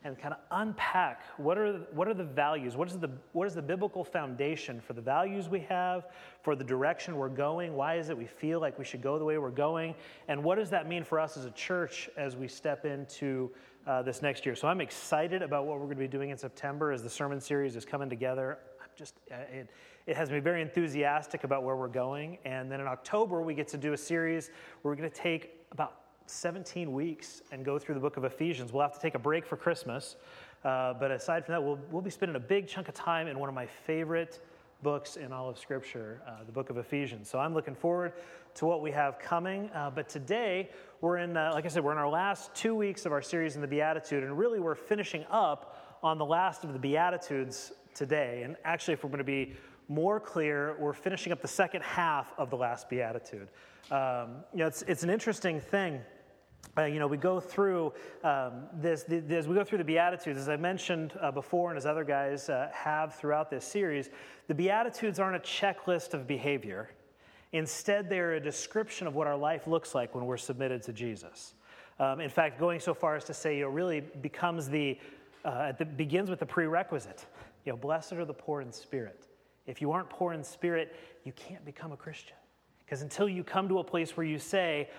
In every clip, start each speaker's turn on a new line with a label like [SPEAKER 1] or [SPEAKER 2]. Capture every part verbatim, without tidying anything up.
[SPEAKER 1] and kind of unpack what are what are the values, what is the what is the biblical foundation for the values we have, for the direction we're going, why is it we feel like we should go the way we're going, and what does that mean for us as a church as we step into uh, this next year. So I'm excited about what we're going to be doing in September as the sermon series is coming together. I'm just uh, it, it has me very enthusiastic about where we're going. And then in October, we get to do a series where we're going to take about seventeen weeks and go through the book of Ephesians. We'll have to take a break for Christmas. Uh, but aside from that, we'll, we'll be spending a big chunk of time in one of my favorite books in all of Scripture, uh, the book of Ephesians. So I'm looking forward to what we have coming. Uh, but today, we're in, uh, like I said, we're in our last two weeks of our series in the Beatitude. And really, we're finishing up on the last of the Beatitudes today. And actually, if we're going to be more clear, we're finishing up the second half of the last Beatitude. Um, you know, it's, it's an interesting thing. Uh, you know, we go through um, this, the, as we go through the Beatitudes, as I mentioned uh, before and as other guys uh, have throughout this series, the Beatitudes aren't a checklist of behavior. Instead, they're a description of what our life looks like when we're submitted to Jesus. Um, in fact, going so far as to say, it really becomes the, uh, it begins with the prerequisite. You know, blessed are the poor in spirit. If you aren't poor in spirit, you can't become a Christian. Because until you come to a place where you say,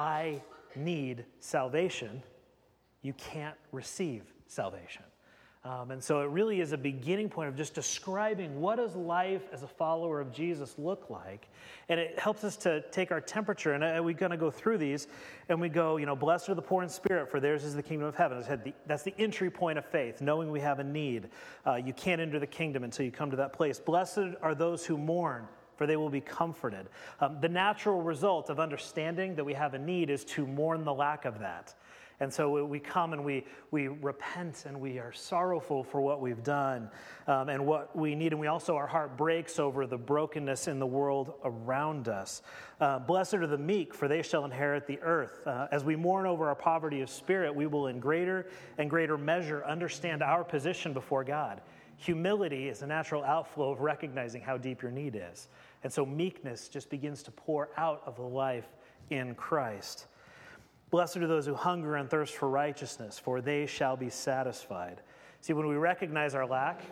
[SPEAKER 1] I need salvation, you can't receive salvation. Um, and so it really is a beginning point of just describing what does life as a follower of Jesus look like. And it helps us to take our temperature. And uh, we're going to go through these and we go, you know, blessed are the poor in spirit, for theirs is the kingdom of heaven. That's the entry point of faith, knowing we have a need. Uh, you can't enter the kingdom until you come to that place. Blessed are those who mourn, for they will be comforted. Um, the natural result of understanding that we have a need is to mourn the lack of that. And so we come and we we repent and we are sorrowful for what we've done um, and what we need. And we also, our heart breaks over the brokenness in the world around us. Uh, Blessed are the meek, for they shall inherit the earth. Uh, as we mourn over our poverty of spirit, we will in greater and greater measure understand our position before God. Humility is a natural outflow of recognizing how deep your need is. And so meekness just begins to pour out of the life in Christ. Blessed are those who hunger and thirst for righteousness, for they shall be satisfied. See, when we recognize our lack,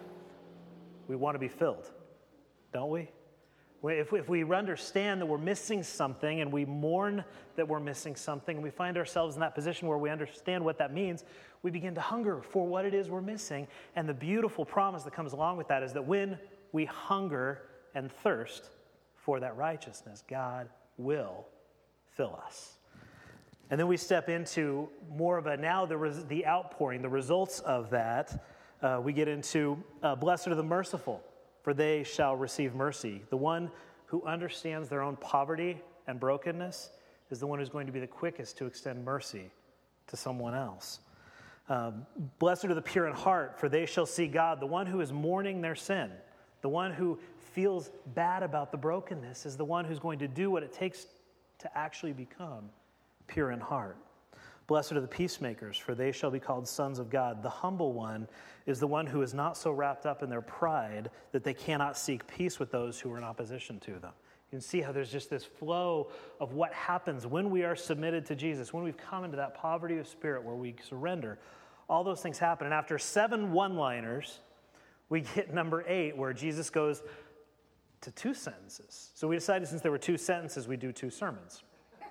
[SPEAKER 1] we want to be filled, don't we? If we, if we understand that we're missing something and we mourn that we're missing something and we find ourselves in that position where we understand what that means, we begin to hunger for what it is we're missing. And the beautiful promise that comes along with that is that when we hunger and thirst for that righteousness, God will fill us. And then we step into more of a, now the, res, the outpouring, the results of that. Uh, we get into, uh, blessed are the merciful, for they shall receive mercy. The one who understands their own poverty and brokenness is the one who's going to be the quickest to extend mercy to someone else. Um, blessed are the pure in heart, for they shall see God. The one who is mourning their sin, the one who feels bad about the brokenness, is the one who's going to do what it takes to actually become pure in heart. Blessed are the peacemakers, for they shall be called sons of God. The humble one is the one who is not so wrapped up in their pride that they cannot seek peace with those who are in opposition to them. You can see how there's just this flow of what happens when we are submitted to Jesus, when we've come into that poverty of spirit where we surrender. All those things happen. And after seven one-liners, we get number eight, where Jesus goes to two sentences. So we decided, since there were two sentences, we do two sermons.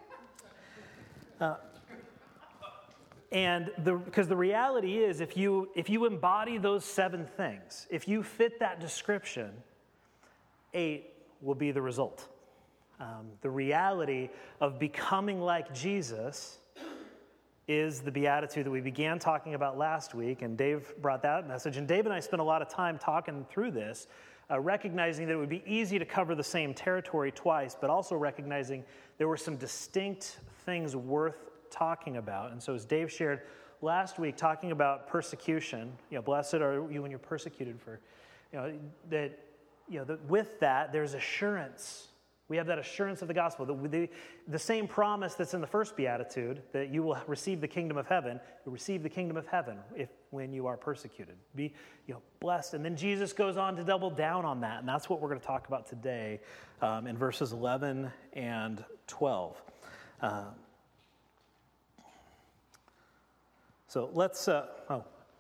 [SPEAKER 1] Uh, and the because the reality is, if you if you embody those seven things, if you fit that description, eight will be the result. Um, the reality of becoming like Jesus is the beatitude that we began talking about last week, and Dave brought that message. And Dave and I spent a lot of time talking through this, uh, recognizing that it would be easy to cover the same territory twice, but also recognizing there were some distinct things worth talking about. And so as Dave shared last week, talking about persecution, you know, blessed are you when you're persecuted for, you know, that, you know, that with that, there's assurance. We have that assurance of the gospel, that the, the same promise that's in the first beatitude, that you will receive the kingdom of heaven, you receive the kingdom of heaven if when you are persecuted. Be, you know, blessed. And then Jesus goes on to double down on that, and that's what we're going to talk about today um, in verses eleven and twelve. Uh, so let's, uh, oh,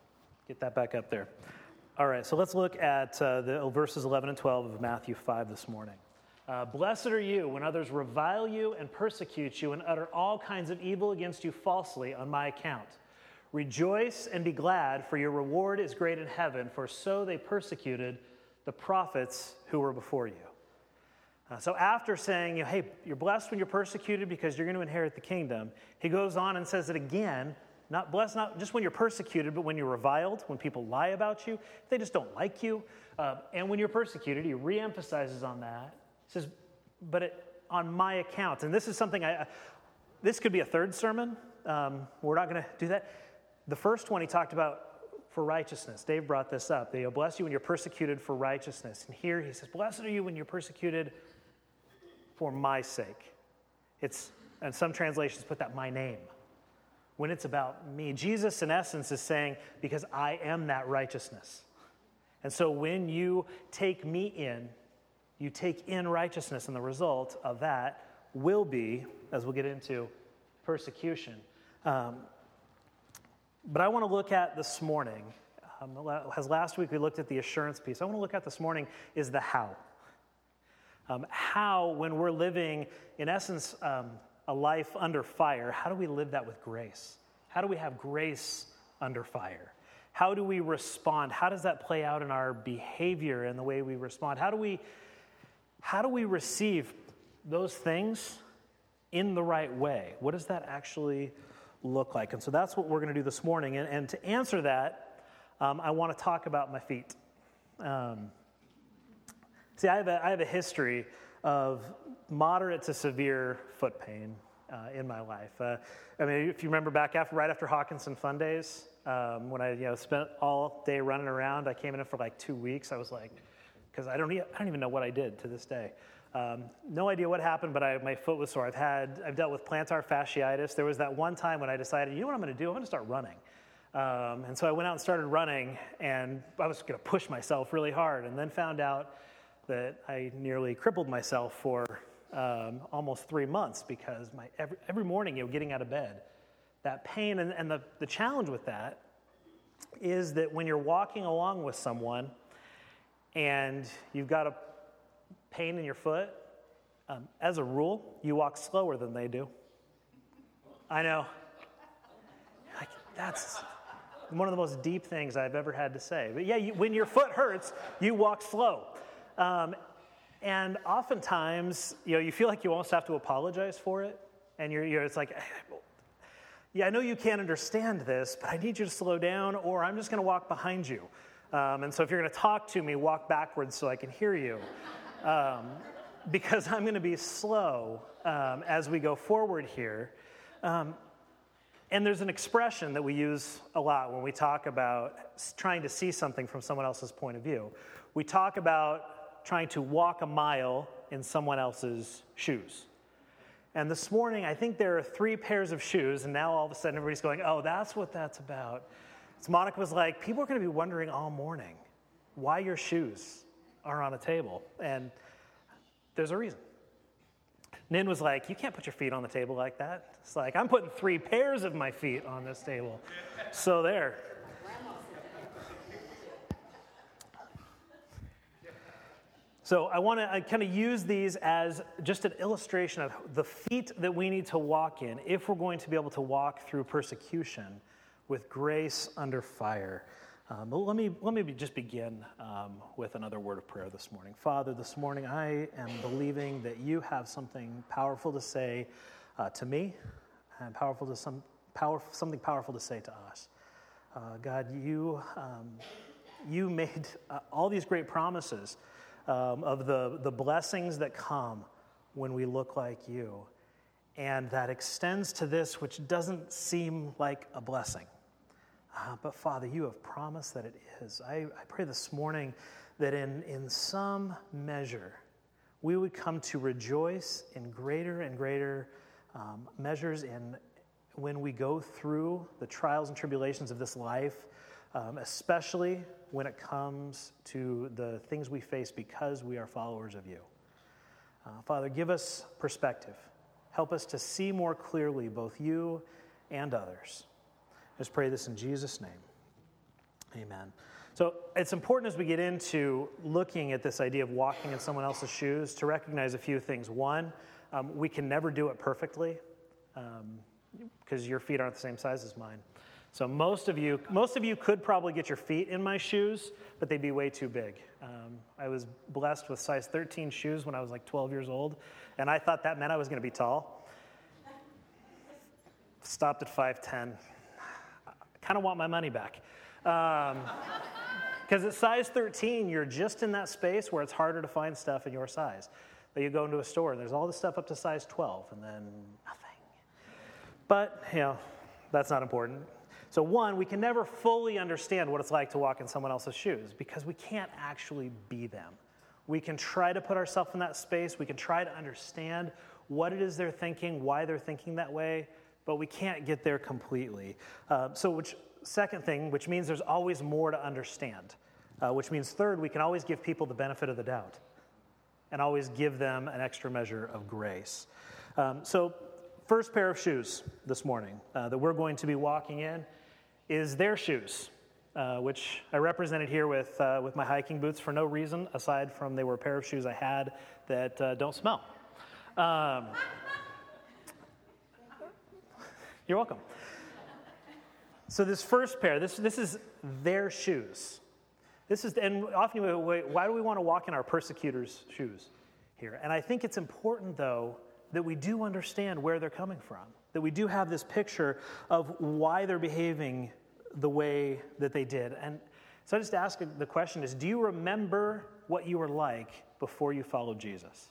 [SPEAKER 1] Get that back up there. All right, so let's look at uh, the verses eleven and twelve of Matthew five this morning. Uh, Blessed are you when others revile you and persecute you and utter all kinds of evil against you falsely on my account. Rejoice and be glad, for your reward is great in heaven, for so they persecuted the prophets who were before you. Uh, so after saying, you know, hey, you're blessed when you're persecuted because you're going to inherit the kingdom, he goes on and says it again. Not blessed, not just when you're persecuted, but when you're reviled, when people lie about you, they just don't like you. Uh, and when you're persecuted, he reemphasizes on that. He says, but it, on my account. And this is something I, this could be a third sermon. Um, we're not going to do that. The first one he talked about for righteousness. Dave brought this up. They'll bless you when you're persecuted for righteousness. And here he says, blessed are you when you're persecuted for my sake. It's, and some translations put that my name. When it's about me. Jesus, in essence, is saying, because I am that righteousness. And so when you take me in, you take in righteousness, and the result of that will be, as we'll get into, persecution. Um, but I want to look at this morning, um, as last week we looked at the assurance piece, I want to look at this morning is the how. Um, how, when we're living, in essence, um, a life under fire, how do we live that with grace? How do we have grace under fire? How do we respond? How does that play out in our behavior and the way we respond? How do we, how do we receive those things in the right way? What does that actually look like? And so that's what we're going to do this morning. And, and to answer that, um, I want to talk about my feet. Um, see, I have a, I have a history of moderate to severe foot pain uh, in my life. Uh, I mean, if you remember back after, right after Hawkinson Fun Days, um, when I you know spent all day running around, I came in for like two weeks. I was like, because I don't, I don't even know what I did to this day. Um, no idea what happened, but I, my foot was sore. I've had, I've dealt with plantar fasciitis. There was that one time when I decided, you know what I'm going to do? I'm going to start running. Um, and so I went out and started running, and I was going to push myself really hard, and then found out that I nearly crippled myself for um, almost three months because my every, every morning, you know, getting out of bed, that pain, and, and the, the challenge with that is that when you're walking along with someone and you've got a pain in your foot, um, as a rule, you walk slower than they do. I know. Like, that's one of the most deep things I've ever had to say. But yeah, you, when your foot hurts, you walk slow. Um, and oftentimes, you know, you feel like you almost have to apologize for it. And you're, you're, it's like, yeah, I know you can't understand this, but I need you to slow down, or I'm just going to walk behind you. Um, and so if you're going to talk to me, walk backwards so I can hear you. Um, because I'm going to be slow um, as we go forward here. Um, and there's an expression that we use a lot when we talk about trying to see something from someone else's point of view. We talk about trying to walk a mile in someone else's shoes. And this morning, I think there are three pairs of shoes, and now all of a sudden everybody's going, oh, that's what that's about. So Monica was like, people are going to be wondering all morning why your shoes are on a table, and there's a reason. Nin was like, you can't put your feet on the table like that. It's like, I'm putting three pairs of my feet on this table. So there. So I want to kind of use these as just an illustration of the feet that we need to walk in if we're going to be able to walk through persecution with grace under fire. Um, but let me let me just begin um, with another word of prayer this morning. Father, this morning I am believing that you have something powerful to say uh, to me, and powerful to some power something powerful to say to us. Uh, God, you um, you made uh, all these great promises um, of the the blessings that come when we look like you, and that extends to this which doesn't seem like a blessing. Uh, but Father, you have promised that it is. I, I pray this morning that in, in some measure, we would come to rejoice in greater and greater um, measures in when we go through the trials and tribulations of this life, um, especially when it comes to the things we face because we are followers of you. Uh, Father, give us perspective. Help us to see more clearly both you and others. Let's pray this in Jesus' name. Amen. So it's important as we get into looking at this idea of walking in someone else's shoes to recognize a few things. One, um, we can never do it perfectly because um, your feet aren't the same size as mine. So most of you, most of you could probably get your feet in my shoes, but they'd be way too big. Um, I was blessed with size thirteen shoes when I was like twelve years old, and I thought that meant I was going to be tall. Stopped at five ten. I kind of want my money back. Um, Because at size thirteen, you're just in that space where it's harder to find stuff in your size. But you go into a store, and there's all this stuff up to size twelve, and then nothing. But, you know, that's not important. So one, we can never fully understand what it's like to walk in someone else's shoes because we can't actually be them. We can try to put ourselves in that space. We can try to understand what it is they're thinking, why they're thinking that way, but we can't get there completely. Uh, so which... Second thing, which means there's always more to understand, uh, which means third, we can always give people the benefit of the doubt and always give them an extra measure of grace. Um, so first pair of shoes this morning uh, that we're going to be walking in is their shoes, uh, which I represented here with, uh, with my hiking boots for no reason aside from they were a pair of shoes I had that uh, don't smell. Um, you're welcome. So this first pair, this this is their shoes. This is, and often we wait, why do we want to walk in our persecutors' shoes here? And I think it's important, though, that we do understand where they're coming from, that we do have this picture of why they're behaving the way that they did. And so I just ask the question is, do you remember what you were like before you followed Jesus?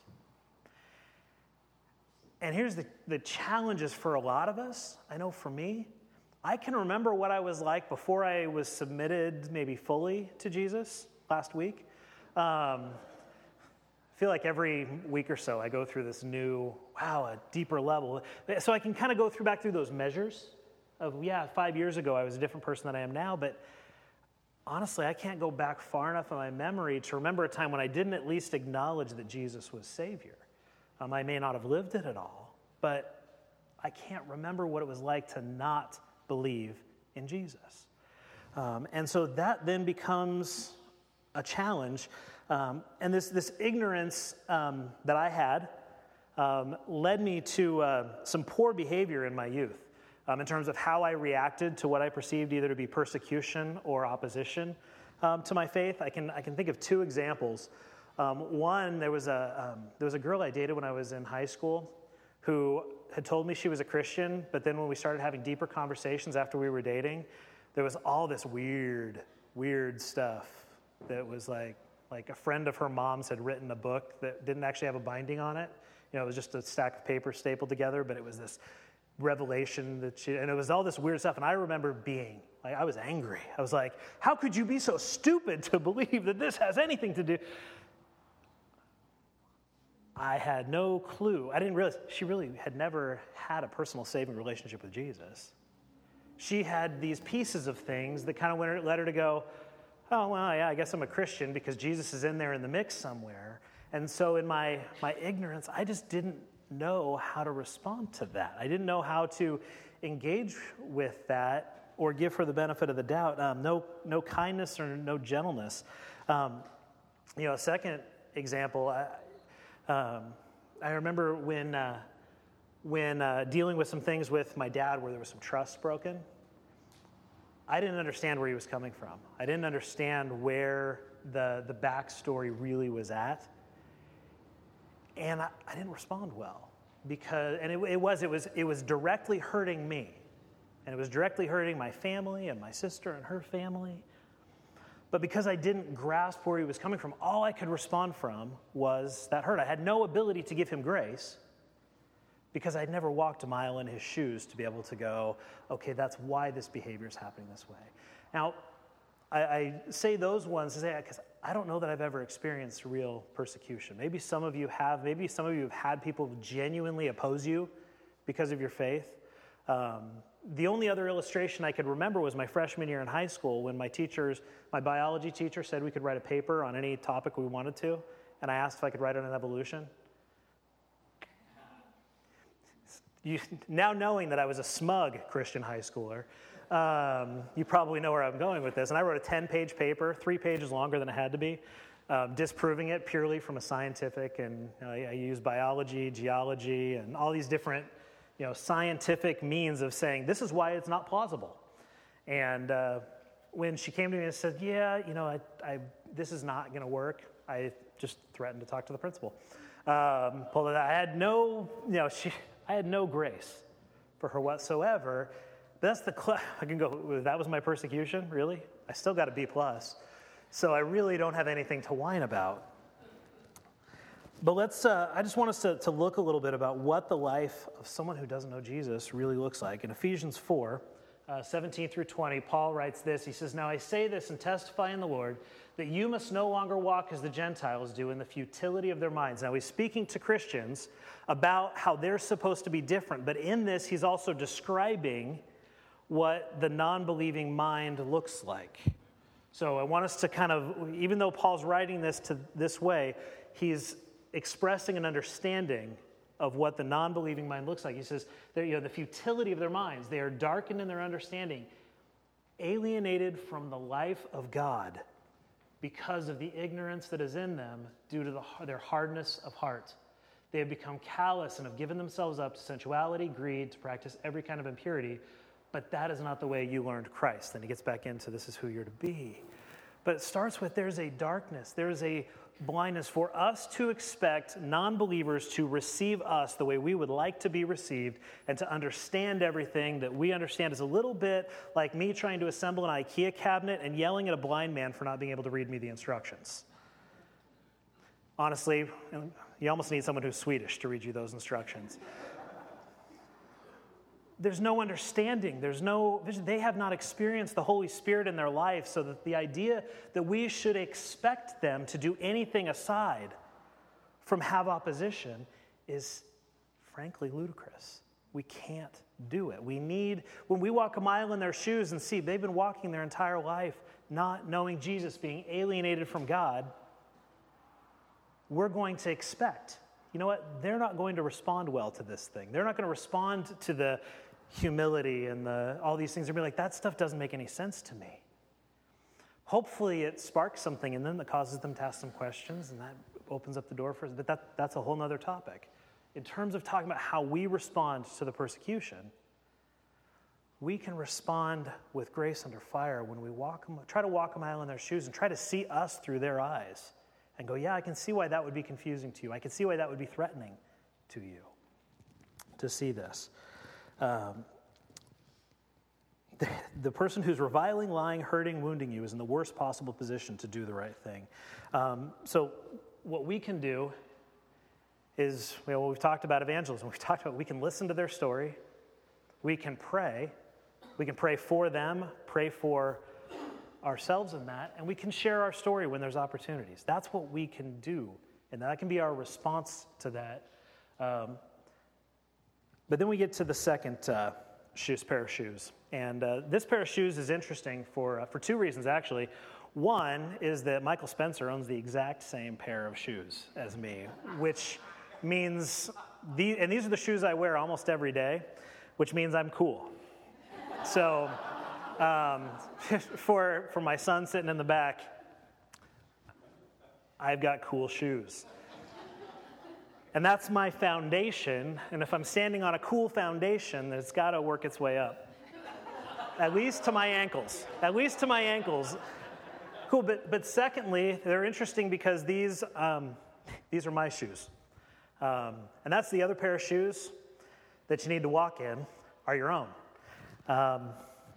[SPEAKER 1] And here's the, the challenges for a lot of us. I know for me, I can remember what I was like before I was submitted maybe fully to Jesus last week. Um, I feel like every week or so I go through this new, wow, a deeper level. So I can kind of go through back through those measures of, yeah, five years ago I was a different person than I am now, but honestly, I can't go back far enough in my memory to remember a time when I didn't at least acknowledge that Jesus was Savior. Um, I may not have lived it at all, but I can't remember what it was like to not believe in Jesus. Um, and so that then becomes a challenge. Um, and this, this ignorance um, that I had um, led me to uh, some poor behavior in my youth um, in terms of how I reacted to what I perceived either to be persecution or opposition um, to my faith. I can, I can think of two examples. Um, one, there was, a, um, there was a girl I dated when I was in high school who had told me she was a Christian, but then when we started having deeper conversations after we were dating, there was all this weird, weird stuff that was like, like a friend of her mom's had written a book that didn't actually have a binding on it. You know, it was just a stack of paper stapled together, but it was this revelation that she, and it was all this weird stuff. And I remember being, like, I was angry. I was like, how could you be so stupid to believe that this has anything to do? I had no clue. I didn't realize she really had never had a personal saving relationship with Jesus. She had these pieces of things that kind of led her to go, oh, well, yeah, I guess I'm a Christian because Jesus is in there in the mix somewhere. And so in my, my ignorance, I just didn't know how to respond to that. I didn't know how to engage with that or give her the benefit of the doubt. Um, no, no kindness or no gentleness. Um, you know, a second example, I, Um, I remember when uh, when uh, dealing with some things with my dad where there was some trust broken, I didn't understand where he was coming from. I didn't understand where the, the backstory really was at. And I, I didn't respond well because, and it, it was it was it was directly hurting me. And it was directly hurting my family and my sister and her family. But because I didn't grasp where he was coming from, all I could respond from was that hurt. I had no ability to give him grace because I'd never walked a mile in his shoes to be able to go, okay, that's why this behavior is happening this way. Now, I, I say those ones to say because I don't know that I've ever experienced real persecution. Maybe some of you have. Maybe some of you have had people genuinely oppose you because of your faith. Um, the only other illustration I could remember was my freshman year in high school when my teachers, my biology teacher said we could write a paper on any topic we wanted to, and I asked if I could write on an evolution. You, now knowing that I was a smug Christian high schooler, Um, you probably know where I'm going with this. And I wrote a ten-page paper, three pages longer than it had to be, um, disproving it purely from a scientific, and you know, I, I use biology, geology, and all these different, you know, scientific means of saying this is why it's not plausible. And uh, when she came to me and said, "Yeah, you know, I, I this is not going to work," I just threatened to talk to the principal. Um, pulled it out. I had no, you know, she, I had no grace for her whatsoever. That's the, cl- I can go, that was my persecution, really? I still got a B plus. So I really don't have anything to whine about. But let's, uh, I just want us to, to look a little bit about what the life of someone who doesn't know Jesus really looks like. In Ephesians four, uh, seventeen through twenty, Paul writes this. He says, "Now I say this and testify in the Lord, that you must no longer walk as the Gentiles do in the futility of their minds." Now he's speaking to Christians about how they're supposed to be different. But in this, he's also describing what the non-believing mind looks like. So I want us to kind of, even though Paul's writing this to this way, he's expressing an understanding of what the non-believing mind looks like. He says, you know, the futility of their minds. They are darkened in their understanding, alienated from the life of God because of the ignorance that is in them due to the, their hardness of heart. They have become callous and have given themselves up to sensuality, greed, to practice every kind of impurity. But that is not the way you learned Christ. Then he gets back into this is who you're to be. But it starts with there's a darkness, there's a blindness for us to expect non-believers to receive us the way we would like to be received and to understand everything that we understand is a little bit like me trying to assemble an IKEA cabinet and yelling at a blind man for not being able to read me the instructions. Honestly, you almost need someone who's Swedish to read you those instructions. There's no understanding. There's no vision. They have not experienced the Holy Spirit in their life, so that the idea that we should expect them to do anything aside from have opposition is frankly ludicrous. We can't do it. We need, when we walk a mile in their shoes and see they've been walking their entire life not knowing Jesus, being alienated from God, we're going to expect, you know what, they're not going to respond well to this thing. They're not going to respond to the humility and the all these things. They're going to be like, that stuff doesn't make any sense to me. Hopefully it sparks something in them that causes them to ask some questions, and that opens up the door for us. But that, that's a whole other topic. In terms of talking about how we respond to the persecution, we can respond with grace under fire when we walk, try to walk a mile in their shoes and try to see us through their eyes and go, yeah, I can see why that would be confusing to you. I can see why that would be threatening to you to see this. Um, the, the person who's reviling, lying, hurting, wounding you is in the worst possible position to do the right thing. Um, so what we can do is, you know, we've talked about evangelism. We've talked about we can listen to their story. We can pray. We can pray for them, pray for ourselves in that, and we can share our story when there's opportunities. That's what we can do, and that can be our response to that. Um, but then we get to the second uh, shoes, pair of shoes. And uh, this pair of shoes is interesting for, uh, for two reasons, actually. One is that Michael Spencer owns the exact same pair of shoes as me, which means, the, and these are the shoes I wear almost every day, which means I'm cool. So um, for, for my son sitting in the back, I've got cool shoes. And that's my foundation, and if I'm standing on a cool foundation, then it's got to work its way up. At least to my ankles. At least to my ankles. Cool, but but secondly, they're interesting because these um, these are my shoes. Um, and that's the other pair of shoes that you need to walk in are your own. Um,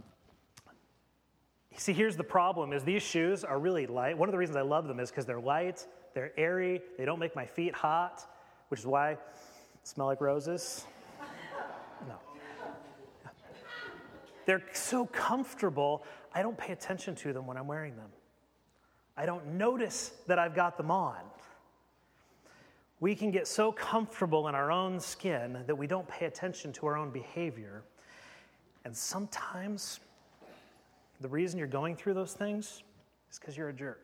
[SPEAKER 1] see, here's the problem, is these shoes are really light. One of the reasons I love them is because they're light, they're airy, they don't make my feet hot, which is why I smell like roses. No. They're so comfortable, I don't pay attention to them when I'm wearing them. I don't notice that I've got them on. We can get so comfortable in our own skin that we don't pay attention to our own behavior. And sometimes the reason you're going through those things is because you're a jerk.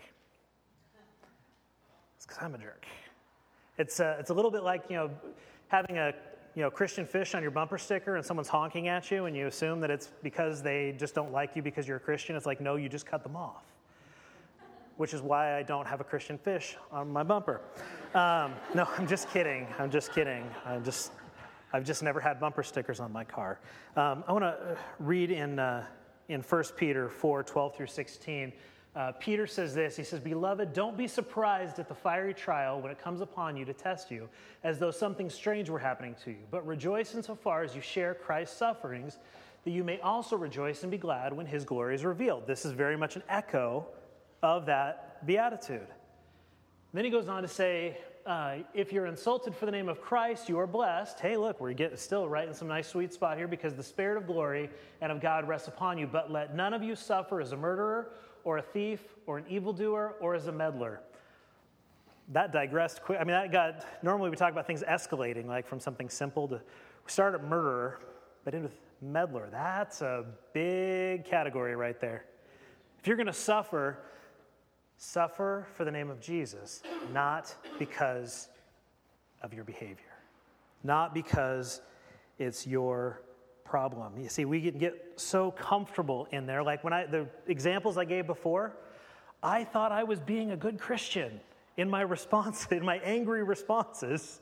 [SPEAKER 1] It's because I'm a jerk. It's a, it's a little bit like, you know, having a, you know, Christian fish on your bumper sticker and someone's honking at you and you assume that it's because they just don't like you because you're a Christian. It's like, no, you just cut them off. Which is why I don't have a Christian fish on my bumper. Um, no, I'm just kidding. I'm just kidding. I'm just, I've just never had bumper stickers on my car. Um, I want to read in uh, in First Peter four, twelve through sixteen. Uh, Peter says this. He says, "Beloved, don't be surprised at the fiery trial when it comes upon you to test you, as though something strange were happening to you. But rejoice insofar as you share Christ's sufferings, that you may also rejoice and be glad when his glory is revealed." This is very much an echo of that beatitude. Then he goes on to say, uh, if you're insulted for the name of Christ, you are blessed. Hey, look, we're getting still right in some nice sweet spot here, because the Spirit of glory and of God rests upon you. But let none of you suffer as a murderer or a thief or an evildoer or as a meddler. That digressed quick. I mean, that got, normally we talk about things escalating, like from something simple to, we start at murderer, but into meddler. That's a big category right there. If you're going to suffer, suffer for the name of Jesus, not because of your behavior, not because it's your problem. You see, we can get so comfortable in there. Like when I, the examples I gave before, I thought I was being a good Christian in my response, in my angry responses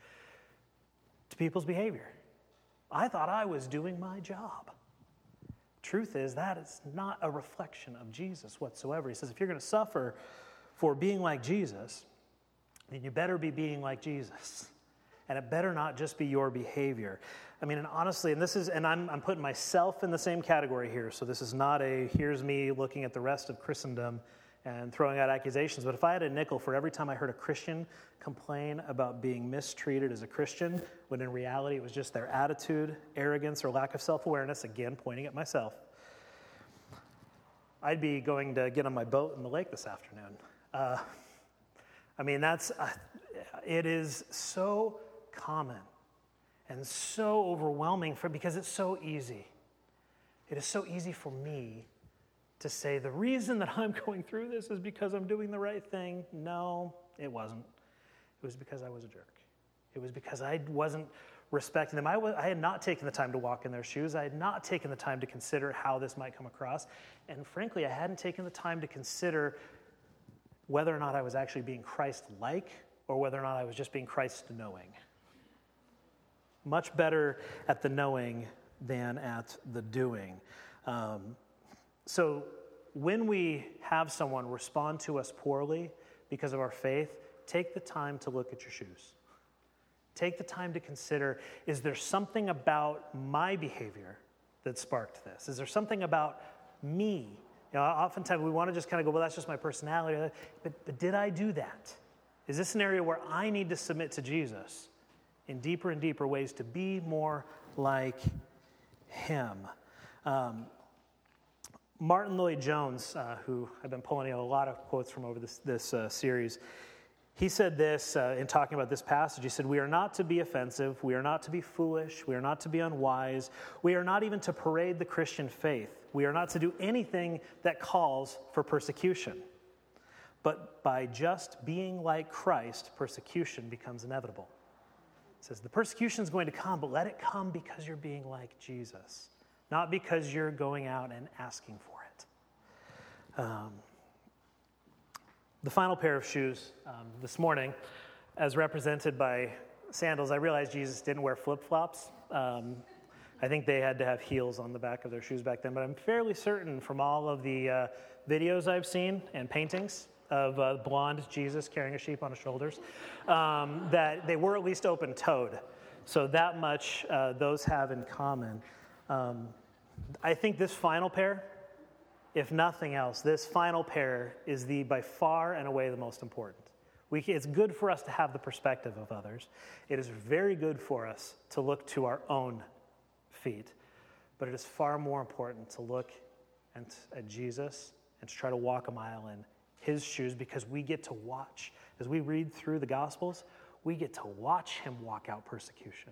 [SPEAKER 1] to people's behavior. I thought I was doing my job. Truth is, that is not a reflection of Jesus whatsoever. He says, if you're going to suffer for being like Jesus, then you better be being like Jesus. And it better not just be your behavior. I mean, and honestly, and this is, and I'm, I'm putting myself in the same category here, so this is not a, here's me looking at the rest of Christendom and throwing out accusations, but if I had a nickel for every time I heard a Christian complain about being mistreated as a Christian, when in reality it was just their attitude, arrogance, or lack of self-awareness, again, pointing at myself, I'd be going to get on my boat in the lake this afternoon. Uh, I mean, that's, uh, it is so common and so overwhelming for, because it's so easy. It is so easy for me to say, the reason that I'm going through this is because I'm doing the right thing. No, it wasn't. It was because I was a jerk. It was because I wasn't respecting them. I, was, I had not taken the time to walk in their shoes. I had not taken the time to consider how this might come across. And frankly, I hadn't taken the time to consider whether or not I was actually being Christ-like or whether or not I was just being Christ-knowing. Much better at the knowing than at the doing. Um, So when we have someone respond to us poorly because of our faith, take the time to look at your shoes. Take the time to consider, is there something about my behavior that sparked this? Is there something about me? You know, oftentimes we want to just kind of go, well, that's just my personality. But, but did I do that? Is this an area where I need to submit to Jesus in deeper and deeper ways to be more like him? Um, Martin Lloyd-Jones, uh, who I've been pulling a lot of quotes from over this, this uh, series, he said this uh, in talking about this passage. He said, "We are not to be offensive. We are not to be foolish. We are not to be unwise. We are not even to parade the Christian faith. We are not to do anything that calls for persecution. But by just being like Christ, persecution becomes inevitable." He says, the persecution is going to come, but let it come because you're being like Jesus. Not because you're going out and asking for it. Um, the final pair of shoes um, this morning, as represented by sandals, I realized Jesus didn't wear flip-flops. Um, I think they had to have heels on the back of their shoes back then, but I'm fairly certain from all of the uh, videos I've seen and paintings of uh, blonde Jesus carrying a sheep on his shoulders, um, that they were at least open-toed. So that much uh, those have in common. Um, I think this final pair, if nothing else, this final pair is the by far and away the most important. We, it's good for us to have the perspective of others. It is very good for us to look to our own feet, but it is far more important to look and, at Jesus and to try to walk a mile in his shoes, because we get to watch, as we read through the Gospels, we get to watch him walk out persecution.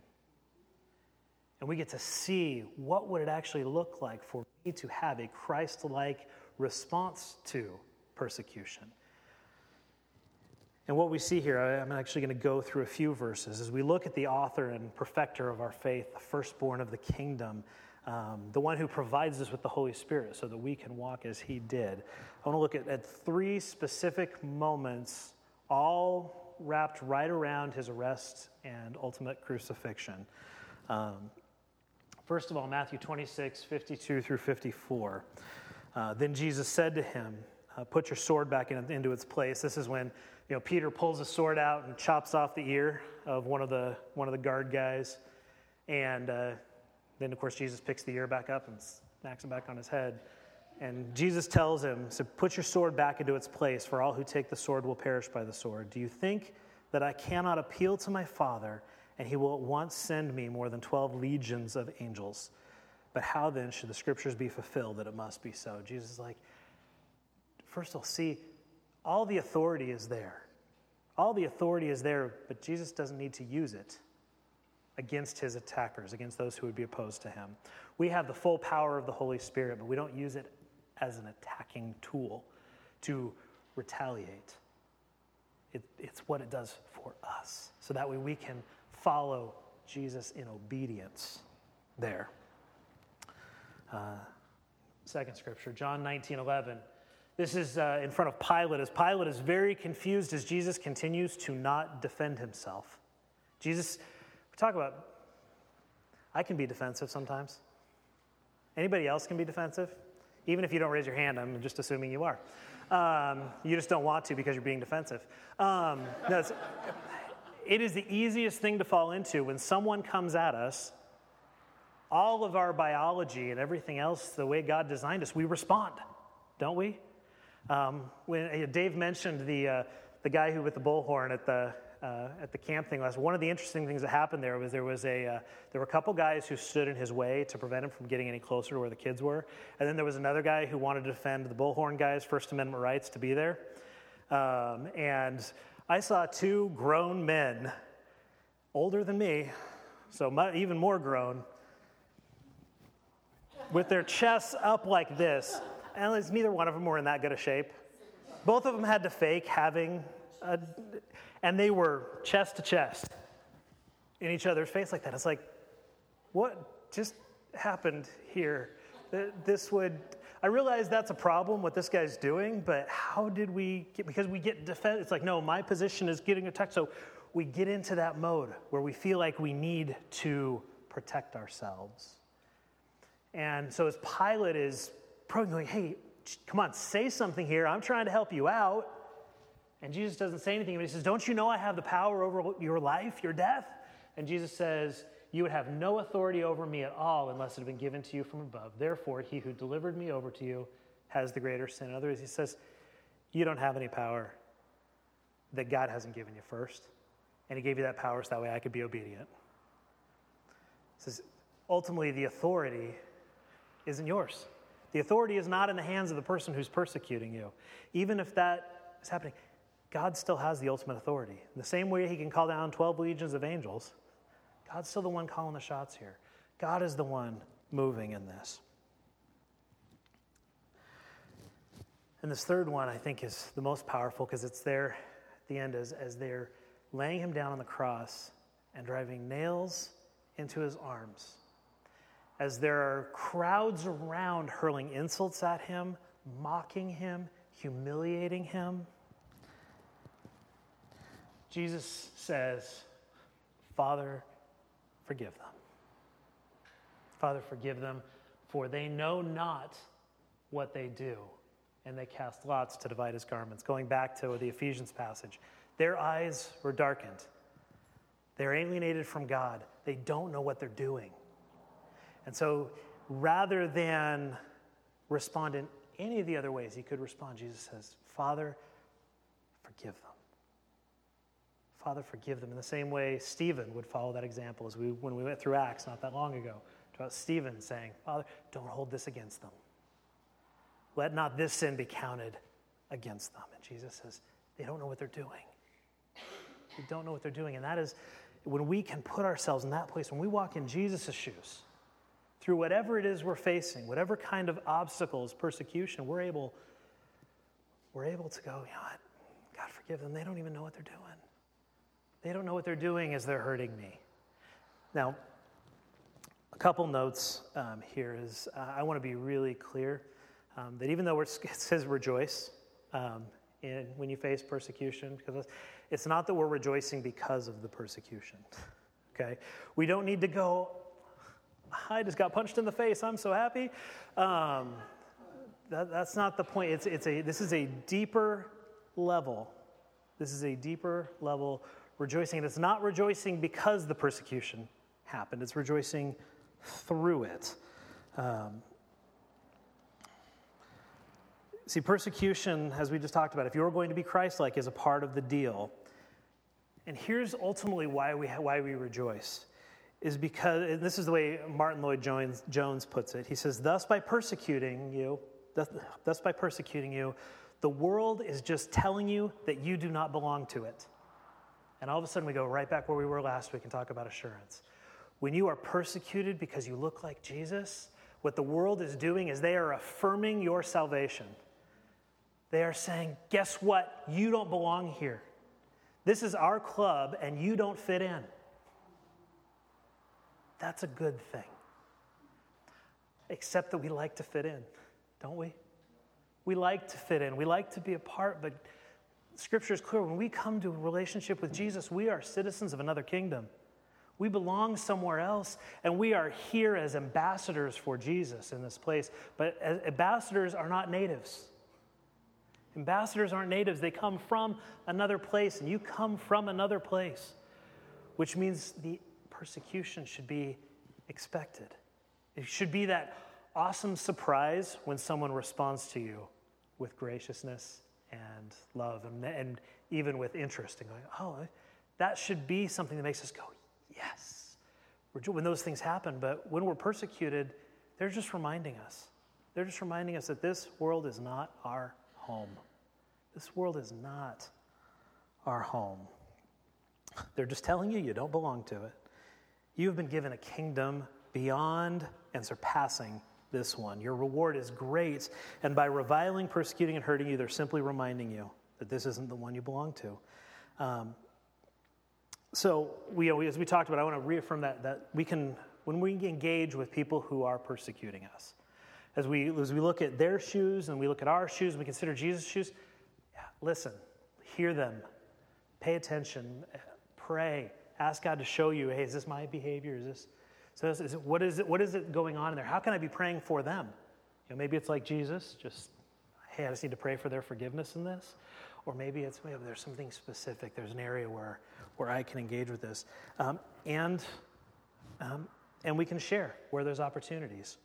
[SPEAKER 1] And we get to see what would it actually look like for me to have a Christ-like response to persecution. And what we see here, I'm actually going to go through a few verses, as we look at the author and perfecter of our faith, the firstborn of the kingdom, um, the one who provides us with the Holy Spirit so that we can walk as he did. I want to look at, at three specific moments, all wrapped right around his arrest and ultimate crucifixion. Um, first of all, Matthew twenty-six, fifty-two through fifty-four. Uh, then Jesus said to him, uh, put your sword back in, into its place. This is when you know Peter pulls a sword out and chops off the ear of one of the one of the guard guys. And uh, then, of course, Jesus picks the ear back up and smacks it back on his head. And Jesus tells him, so put your sword back into its place, for all who take the sword will perish by the sword. Do you think that I cannot appeal to my Father, and he will at once send me more than twelve legions of angels? But how then should the scriptures be fulfilled that it must be so? Jesus is like, first of all, see, all the authority is there. All the authority is there, but Jesus doesn't need to use it against his attackers, against those who would be opposed to him. We have the full power of the Holy Spirit, but we don't use it as an attacking tool to retaliate. It, it's what it does for us, so that way we can follow Jesus in obedience there. Uh, second scripture, John nineteen eleven. This is uh, in front of Pilate, as Pilate is very confused as Jesus continues to not defend himself. Jesus, we talk about, I can be defensive sometimes. Anybody else can be defensive? Even if you don't raise your hand, I'm just assuming you are. Um, you just don't want to because you're being defensive. Um, no, it is the easiest thing to fall into when someone comes at us. All of our biology and everything else, the way God designed us, we respond, don't we? Um, when uh, Dave mentioned the uh, the guy who with the bullhorn at the uh, at the camp thing last, one of the interesting things that happened there was there was a uh, there were a couple guys who stood in his way to prevent him from getting any closer to where the kids were, and then there was another guy who wanted to defend the bullhorn guys' First Amendment rights to be there, um, and I saw two grown men, older than me, so my, even more grown, with their chests up like this. And neither one of them were in that good a shape. Both of them had to fake having, a, and they were chest to chest in each other's face like that. It's like, what just happened here? This would, I realize that's a problem, what this guy's doing, but how did we get, because we get defense, it's like, no, my position is getting attacked. So we get into that mode where we feel like we need to protect ourselves. And so as Pilate is probably going, hey, come on, say something here. I'm trying to help you out. And Jesus doesn't say anything, but he says, don't you know I have the power over your life, your death? And Jesus says, you would have no authority over me at all unless it had been given to you from above. Therefore, he who delivered me over to you has the greater sin. In other words, he says, you don't have any power that God hasn't given you first. And he gave you that power so that way I could be obedient. He says, ultimately, the authority isn't yours. The authority is not in the hands of the person who's persecuting you. Even if that is happening, God still has the ultimate authority. In the same way he can call down twelve legions of angels, God's still the one calling the shots here. God is the one moving in this. And this third one, I think, is the most powerful because it's there at the end as, as they're laying him down on the cross and driving nails into his arms. As there are crowds around hurling insults at him, mocking him, humiliating him, Jesus says, Father, forgive them. Father, forgive them, for they know not what they do. And they cast lots to divide his garments. Going back to the Ephesians passage, their eyes were darkened. They're alienated from God. They don't know what they're doing. And so rather than respond in any of the other ways he could respond, Jesus says, Father, forgive them. Father, forgive them. In the same way Stephen would follow that example as we when we went through Acts not that long ago, about Stephen saying, Father, don't hold this against them. Let not this sin be counted against them. And Jesus says, they don't know what they're doing. They don't know what they're doing. And that is when we can put ourselves in that place, when we walk in Jesus' shoes, through whatever it is we're facing, whatever kind of obstacles, persecution, we're able, we're able to go, you know what? God, forgive forgive them. They don't even know what they're doing. They don't know what they're doing as they're hurting me. Now, a couple notes um, here is uh, I want to be really clear um, that even though we're, it says rejoice um, in, when you face persecution, because it's not that we're rejoicing because of the persecution, okay? We don't need to go, I just got punched in the face, I'm so happy. Um, that, that's not the point. It's, it's a, this is a deeper level. This is a deeper level rejoicing. And it's not rejoicing because the persecution happened. It's rejoicing through it. Um, see, persecution, as we just talked about, if you're going to be Christ-like, is a part of the deal. And here's ultimately why we why we rejoice, is because, and this is the way Martin Lloyd-Jones Jones puts it. He says, "Thus by persecuting you, thus, thus by persecuting you, the world is just telling you that you do not belong to it." And all of a sudden we go right back where we were last week and talk about assurance. When you are persecuted because you look like Jesus, what the world is doing is they are affirming your salvation. They are saying, guess what? You don't belong here. This is our club and you don't fit in. That's a good thing. Except that we like to fit in, don't we? We like to fit in. We like to be a part, but Scripture is clear. When we come to a relationship with Jesus, we are citizens of another kingdom. We belong somewhere else, and we are here as ambassadors for Jesus in this place. But ambassadors are not natives. Ambassadors aren't natives. They come from another place, and you come from another place, which means the persecution should be expected. It should be that awesome surprise when someone responds to you with graciousness and love and, and even with interest and going, oh, that should be something that makes us go, yes, when those things happen. But when we're persecuted, they're just reminding us. They're just reminding us that this world is not our home. This world is not our home. They're just telling you you don't belong to it. You have been given a kingdom beyond and surpassing this one. Your reward is great, and by reviling, persecuting, and hurting you, they're simply reminding you that this isn't the one you belong to. Um, so, we, as we talked about, I want to reaffirm that that we can, when we engage with people who are persecuting us, as we as we look at their shoes and we look at our shoes and we consider Jesus' shoes, yeah, listen, hear them, pay attention, pray, ask God to show you, hey, is this my behavior? Is this So is it, what is it? What is it going on in there? How can I be praying for them? You know, maybe it's like Jesus, just, hey, I just need to pray for their forgiveness in this. Or maybe it's, maybe there's something specific. There's an area where, where I can engage with this. Um, and, um, and we can share where there's opportunities.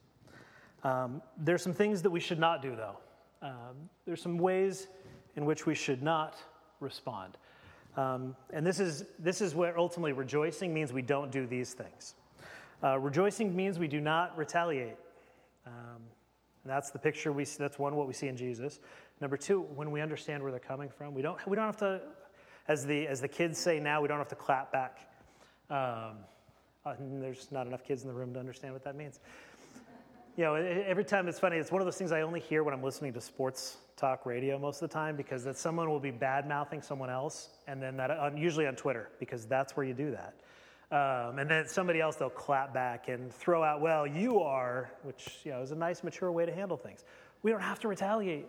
[SPEAKER 1] Um, there's some things that we should not do, though. Um, there's some ways in which we should not respond. Um, and this is, this is where ultimately rejoicing means we don't do these things. Uh, rejoicing means we do not retaliate. Um, and that's the picture we see. That's one, what we see in Jesus. Number two, when we understand where they're coming from, we don't we don't have to, as the as the kids say now, we don't have to clap back. Um, and there's not enough kids in the room to understand what that means. You know, every time it's funny. It's one of those things I only hear when I'm listening to sports talk radio most of the time, because that someone will be bad mouthing someone else, and then that uh, usually on Twitter, because that's where you do that. Um, and then somebody else, they'll clap back and throw out, well, you are, which, you know, is a nice, mature way to handle things. We don't have to retaliate.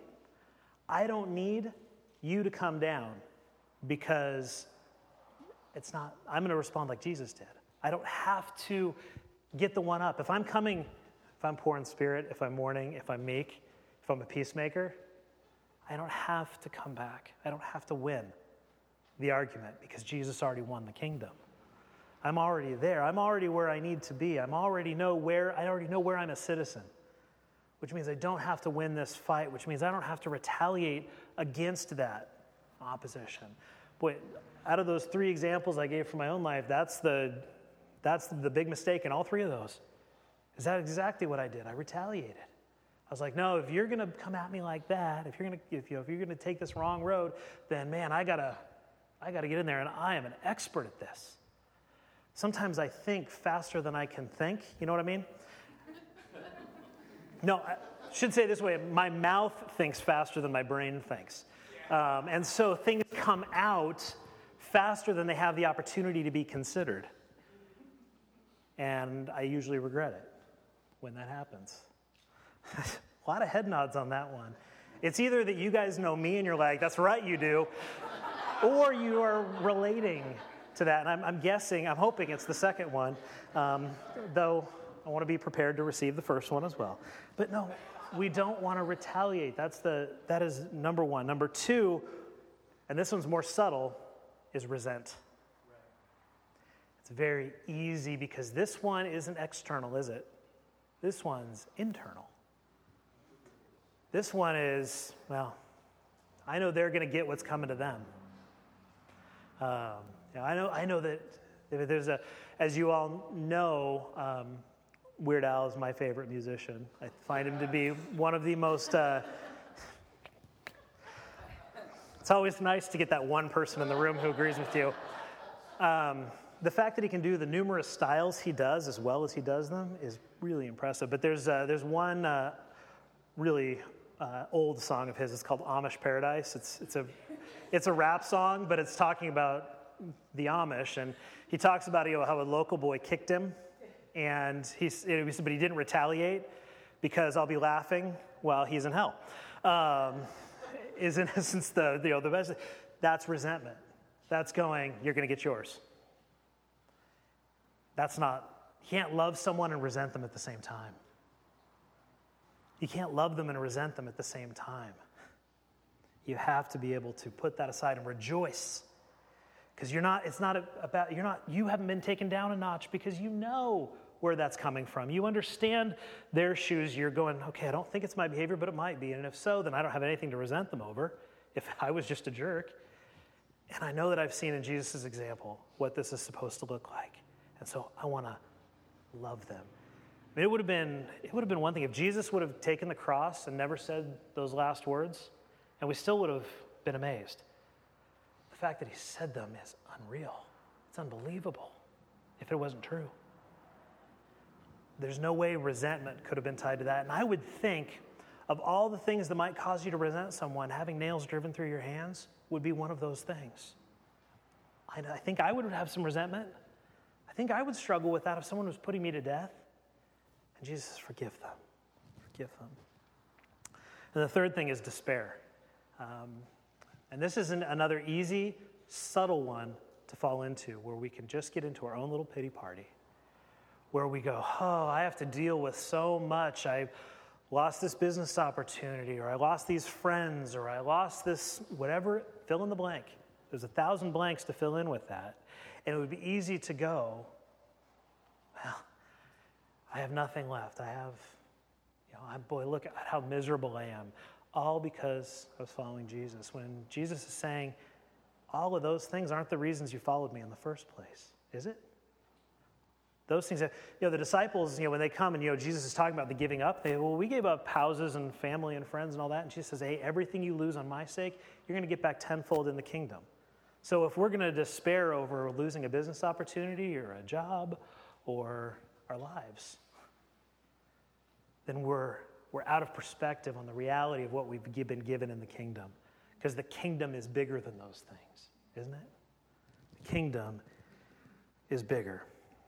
[SPEAKER 1] I don't need you to come down, because it's not, I'm going to respond like Jesus did. I don't have to get the one up. If I'm coming, if I'm poor in spirit, if I'm mourning, if I'm meek, if I'm a peacemaker, I don't have to come back. I don't have to win the argument, because Jesus already won the kingdom. I'm already there. I'm already where I need to be. I'm already know where I already know where I'm a citizen, which means I don't have to win this fight, which means I don't have to retaliate against that opposition. Boy, out of those three examples I gave from my own life, that's the that's the big mistake in all three of those. Is that exactly what I did? I retaliated. I was like, no, if you're going to come at me like that, if you're going to if you know, if you're going to take this wrong road, then man, I got to I got to get in there, and I am an expert at this. Sometimes I think faster than I can think. You know what I mean? No, I should say it this way. My mouth thinks faster than my brain thinks. Um, and so things come out faster than they have the opportunity to be considered. And I usually regret it when that happens. A lot of head nods on that one. It's either that you guys know me and you're like, that's right, you do, or you are relating to that. And I'm, I'm guessing, I'm hoping it's the second one, um, though I want to be prepared to receive the first one as well. But no, we don't want to retaliate. That's the, that is number one. Number two, and this one's more subtle, is resent. It's very easy because this one isn't external, is it? This one's internal. This one is, well, I know they're going to get what's coming to them. Um, you know, I know I know that there's a, as you all know, um, Weird Al is my favorite musician. I find him to be one of the most, uh, it's always nice to get that one person in the room who agrees with you. Um, the fact that he can do the numerous styles he does as well as he does them is really impressive. But there's uh, there's one uh, really uh, old song of his. It's called Amish Paradise. It's it's a it's a rap song, but it's talking about the Amish, and he talks about, you know, how a local boy kicked him, and he but he didn't retaliate because I'll be laughing while he's in hell. Um, is in essence the you know the best. That's resentment. That's going, you're going to get yours. That's not, you can't love someone and resent them at the same time. You can't love them and resent them at the same time. You have to be able to put that aside and rejoice. Because you're not, it's not about, you're not, you haven't been taken down a notch because you know where that's coming from. You understand their shoes. You're going, okay, I don't think it's my behavior, but it might be. And if so, then I don't have anything to resent them over if I was just a jerk. And I know that I've seen in Jesus' example what this is supposed to look like. And so I want to love them. I mean, it would have been it would have been one thing if Jesus would have taken the cross and never said those last words, and we still would have been amazed. The fact that he said them is unreal. It's unbelievable if it wasn't true. There's no way resentment could have been tied to that. And I would think of all the things that might cause you to resent someone, having nails driven through your hands would be one of those things. I, I think I would have some resentment. I think I would struggle with that if someone was putting me to death. And Jesus says, forgive them. Forgive them. And the third thing is despair. Um, and this is an, another easy, subtle one to fall into, where we can just get into our own little pity party, where we go, oh, I have to deal with so much. I lost this business opportunity, or I lost these friends, or I lost this, whatever, fill in the blank. There's a thousand blanks to fill in with that. And it would be easy to go, well, I have nothing left. I have, you know, I, boy, look at how miserable I am. All because I was following Jesus. When Jesus is saying, all of those things aren't the reasons you followed me in the first place, is it? Those things that, you know, the disciples, you know, when they come and, you know, Jesus is talking about the giving up, they, well, we gave up houses and family and friends and all that. And Jesus says, hey, everything you lose on my sake, you're going to get back tenfold in the kingdom. So if we're going to despair over losing a business opportunity or a job or our lives, then we're we're out of perspective on the reality of what we've been given in the kingdom. Because the kingdom is bigger than those things, isn't it? The kingdom is bigger.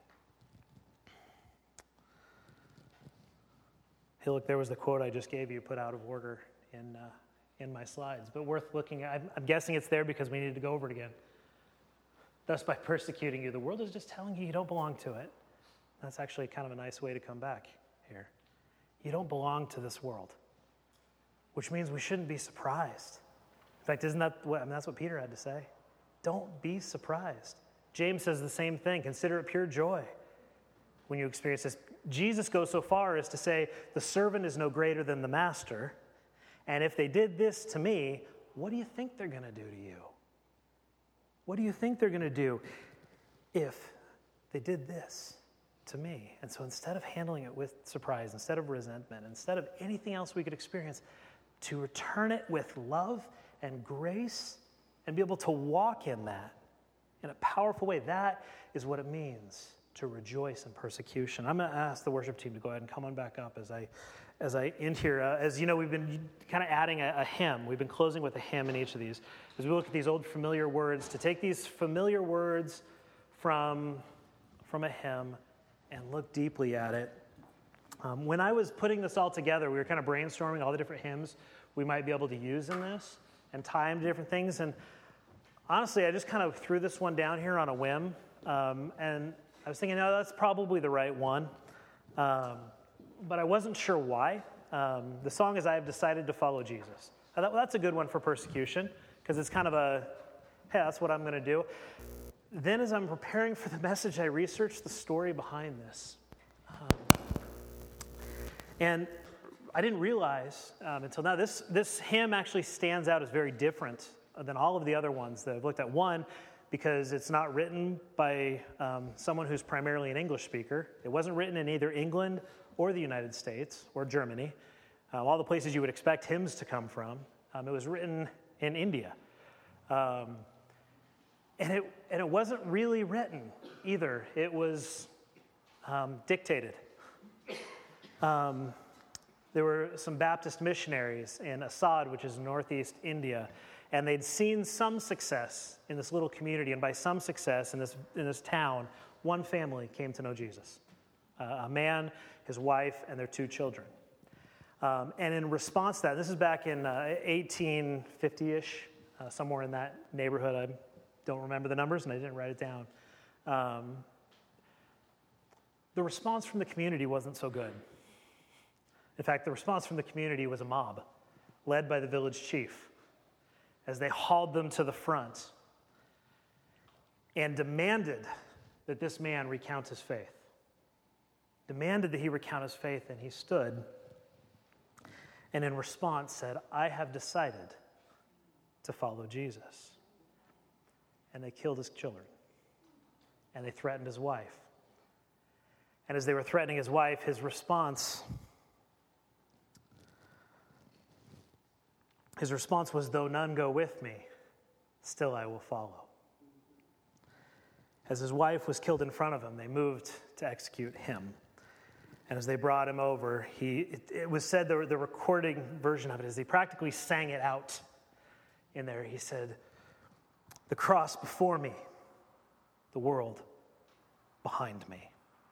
[SPEAKER 1] Hey, look, there was the quote I just gave you, put out of order in uh, in my slides, but worth looking at. I'm, I'm guessing it's there because we needed to go over it again. Thus, by persecuting you, the world is just telling you you don't belong to it. That's actually kind of a nice way to come back here. You don't belong to this world, which means we shouldn't be surprised. In fact, isn't that what, I mean, that's what Peter had to say? Don't be surprised. James says the same thing. Consider it pure joy when you experience this. Jesus goes so far as to say, the servant is no greater than the master. And if they did this to me, what do you think they're going to do to you? What do you think they're going to do if they did this to me? And so instead of handling it with surprise, instead of resentment, instead of anything else we could experience, to return it with love and grace and be able to walk in that in a powerful way, that is what it means to rejoice in persecution. I'm going to ask the worship team to go ahead and come on back up as I as I end here, uh, as you know, we've been kind of adding a, a hymn. We've been closing with a hymn in each of these. As we look at these old familiar words, to take these familiar words from, from a hymn and look deeply at it. Um, when I was putting this all together, we were kind of brainstorming all the different hymns we might be able to use in this and tie them to different things. And honestly, I just kind of threw this one down here on a whim. Um, and I was thinking, no, that's probably the right one. Um, but I wasn't sure why. Um, the song is I Have Decided to Follow Jesus. I thought, well, that's a good one for persecution because it's kind of a, hey, that's what I'm going to do. Then as I'm preparing for the message, I researched the story behind this. Um, and I didn't realize um, until now, this, this hymn actually stands out as very different than all of the other ones that I've looked at. One, because it's not written by um, someone who's primarily an English speaker. It wasn't written in either England or the United States or Germany, uh, all the places you would expect hymns to come from. Um, it was written in India. Um, and, it, and it wasn't really written either. It was um, dictated. Um, there were some Baptist missionaries in Assad, which is northeast India, and they'd seen some success in this little community, and by some success in this in this town, one family came to know Jesus. Uh, a man, his wife, and their two children. Um, and in response to that, this is back in uh, eighteen fifty-ish, uh, somewhere in that neighborhood. I don't remember the numbers, and I didn't write it down. Um, the response from the community wasn't so good. In fact, the response from the community was a mob, led by the village chief, as they hauled them to the front and demanded that this man recount his faith. Demanded that he recount his faith, and he stood and in response said, I have decided to follow Jesus. And they killed his children, and they threatened his wife. And as they were threatening his wife, his response His response was, though none go with me, still I will follow. As his wife was killed in front of him, they moved to execute him. And as they brought him over, he it, it was said, the, the recording version of it is he practically sang it out in there. He said, the cross before me, the world behind me.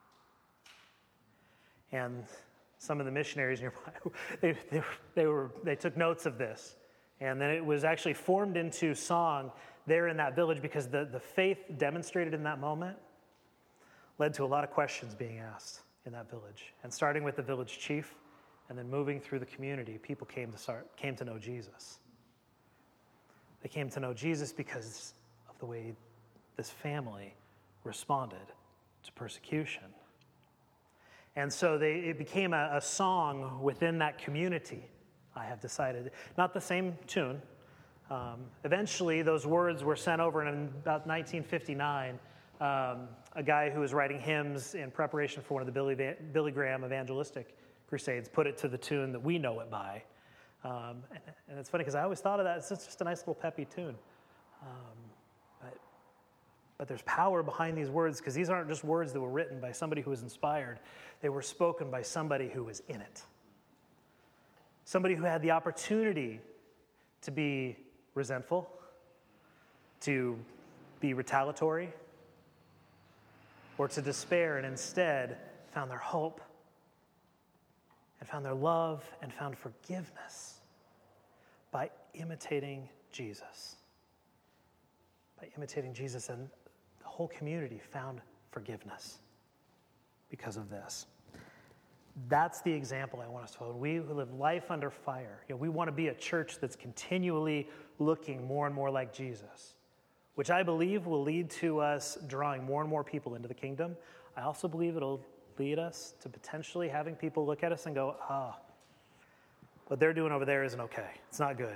[SPEAKER 1] And some of the missionaries nearby, they, they, they, were, they took notes of this. And then it was actually formed into song there in that village because the, the faith demonstrated in that moment led to a lot of questions being asked in that village. And starting with the village chief and then moving through the community, people came to start, came to know Jesus. They came to know Jesus because of the way this family responded to persecution. And so they, it became a, a song within that community, I have decided. Not the same tune. Um, eventually, those words were sent over, and in about nineteen fifty-nine, um, a guy who was writing hymns in preparation for one of the Billy, Billy Graham evangelistic crusades put it to the tune that we know it by. Um, and, and it's funny because I always thought of that as just a nice little peppy tune. Um, but, but there's power behind these words because these aren't just words that were written by somebody who was inspired. They were spoken by somebody who was in it. Somebody who had the opportunity to be resentful, to be retaliatory, or to despair, and instead found their hope and found their love and found forgiveness by imitating Jesus. By imitating Jesus, and the whole community found forgiveness because of this. That's the example I want us to follow. We live life under fire. You know, we want to be a church that's continually looking more and more like Jesus, which I believe will lead to us drawing more and more people into the kingdom. I also believe it'll lead us to potentially having people look at us and go, ah, what they're doing over there isn't okay. It's not good.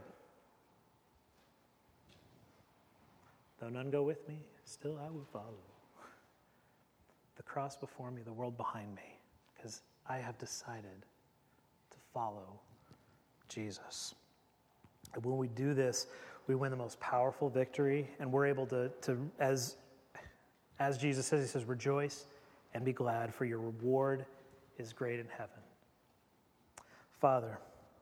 [SPEAKER 1] Though none go with me, still I will follow. The cross before me, the world behind me, because I have decided to follow Jesus. And when we do this, we win the most powerful victory, and we're able to, to as, as Jesus says, he says, rejoice and be glad, for your reward is great in heaven. Father,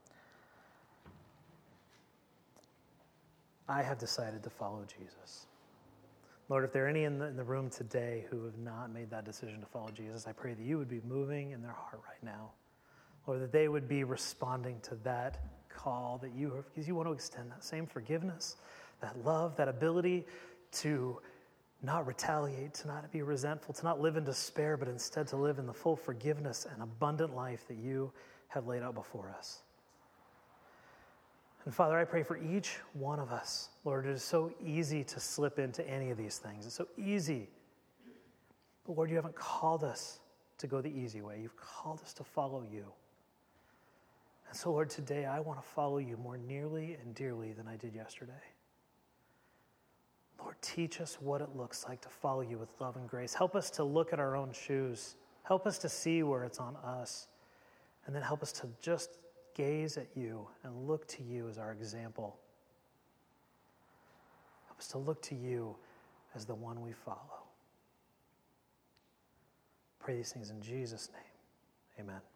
[SPEAKER 1] I have decided to follow Jesus. Lord, if there are any in the, in the room today who have not made that decision to follow Jesus, I pray that you would be moving in their heart right now. Lord, that they would be responding to that call that you have, because you want to extend that same forgiveness, that love, that ability to not retaliate, to not be resentful, to not live in despair, but instead to live in the full forgiveness and abundant life that you have laid out before us. And Father, I pray for each one of us. Lord, it is so easy to slip into any of these things. It's so easy. But Lord, you haven't called us to go the easy way. You've called us to follow you. And so, Lord, today I want to follow you more nearly and dearly than I did yesterday. Lord, teach us what it looks like to follow you with love and grace. Help us to look at our own shoes. Help us to see where it's on us. And then help us to just gaze at you and look to you as our example. Help us to look to you as the one we follow. Pray these things in Jesus' name. Amen.